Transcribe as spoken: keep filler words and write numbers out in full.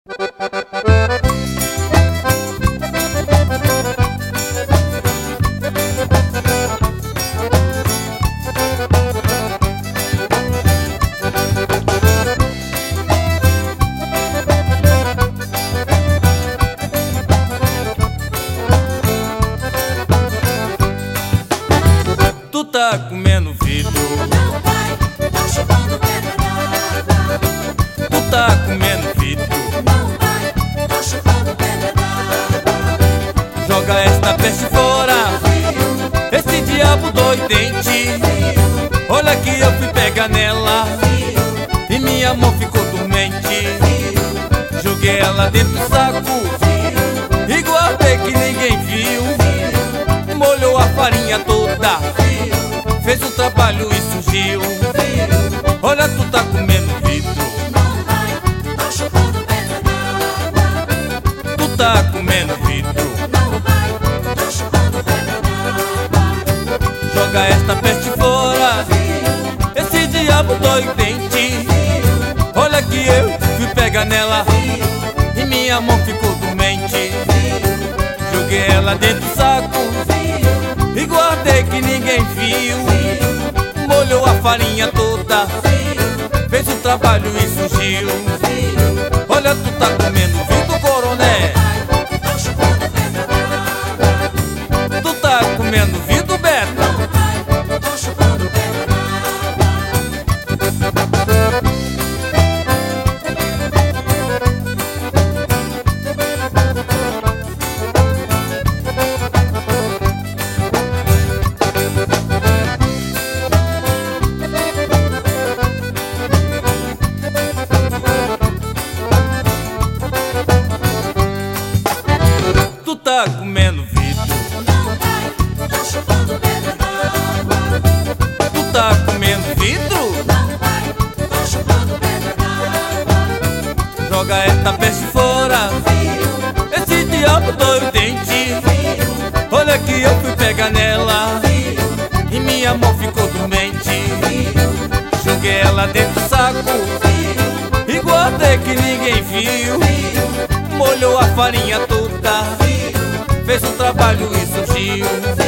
Tu tá comendo vidro, Não vai, tá chupando pedra d'água. tu tá comendo vidro. Não vai, tá chupando pedra d'água. Joga esta peste fora, Fio, esse diabo doidente. fio, Olha que eu fui pegar nela fio, e minha mão ficou dormente. fio, Joguei ela dentro do saco fio, e guardei que ninguém viu. Molhou a farinha toda, fio, fez o trabalho e surgiu. fio. Olha, tu tá comendo vidro, Não vai, tá chupando pedra d'água. tu tá comendo vidro. Não vai, tá chupando pedra d'água. Joga esta peste fora, Fio, esse diabo doidente. fio, Olha que eu fui pegar nela fio, e minha mão ficou dormente. fio, Joguei ela dentro do saco fio, e guardei que ninguém viu. fio, Molhou a farinha toda, fio, fez o trabalho e surgiu. fio. Olha, tu tá comendo vidro, coroné. Tá chupando pedra d'água. Tu tá comendo vidro, Beto. Não vai, tá chupando pedra d'água. Tu tá comendo vidro, Não vai, tá chupando pedra d'água. tu tá comendo vidro. Não vai, tá chupando pedra d'água. Joga esta peste fora, Fio, esse diabo doidente. fio, Olha que eu fui pegar nela fio, e minha mão ficou dormente. fio, Joguei ela dentro do saco fio, e guardei que ninguém viu. fio, Molhou a farinha toda, fio, fez o trabalho e surgiu.